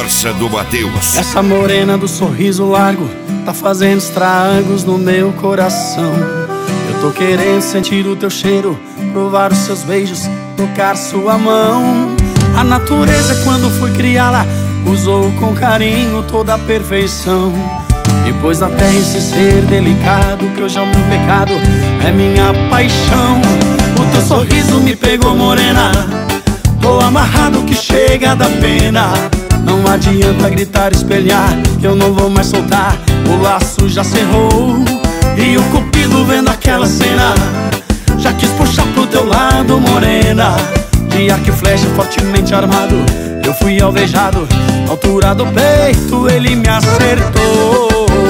força do Matheus. Essa morena do sorriso largo tá fazendo estragos no meu coração. Eu tô querendo sentir o teu cheiro, provar os seus beijos, tocar sua mão. A natureza, quando fui criá-la, usou com carinho toda a perfeição. E pôs na terra esse ser delicado, que hoje é o meu pecado, é minha paixão. O teu sorriso me pegou, morena, tô amarrado que chega da pena. Não adianta gritar, espelhar, que eu não vou mais soltar. O laço já cerrou e o cupido vendo aquela cena já quis puxar pro teu lado, morena. De arco e flecha fortemente armado, eu fui alvejado. Altura do peito ele me acertou.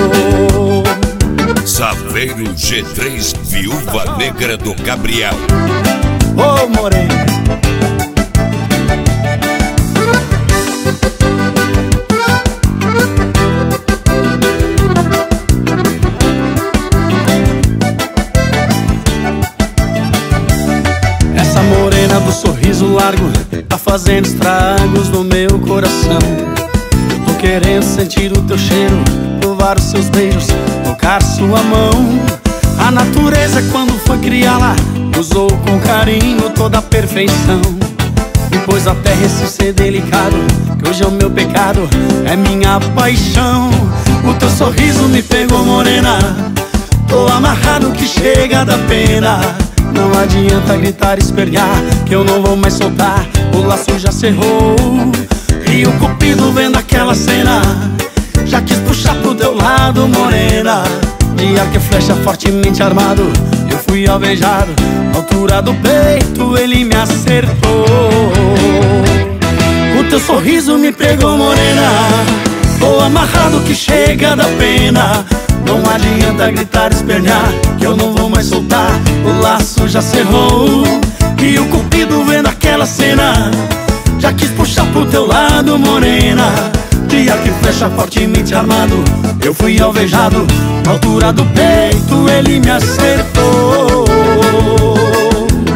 Saveiro G3, Viúva Negra do Gabriel. Ô morena, essa morena do sorriso largo tá fazendo estragos no meu coração. Eu tô querendo sentir o teu cheiro, provar os seus beijos, tocar sua mão. A natureza, quando foi criá-la, usou com carinho toda a perfeição. E pôs na terra esse ser delicado, que hoje é o meu pecado, é minha paixão. O teu sorriso me pegou, morena, tô amarrado que chega da pena. Não adianta gritar, espernear, que eu não vou mais soltar. O laço já cerrou e o cupido vendo aquela cena já quis puxar pro teu lado, morena. De arco e flecha fortemente armado, eu fui alvejado. Altura do peito ele me acertou. O teu sorriso me pegou, morena, tô amarrado que chega da pena. Não adianta gritar, espernear, que eu não vou mais soltar. O laço já cerrou e o cupido vendo aquela cena já quis puxar pro teu lado, morena. De arco e flecha fortemente armado, eu fui alvejado. Na altura do peito ele me acertou.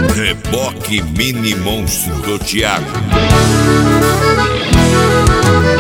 Reboque Mini Monstro do Thiago.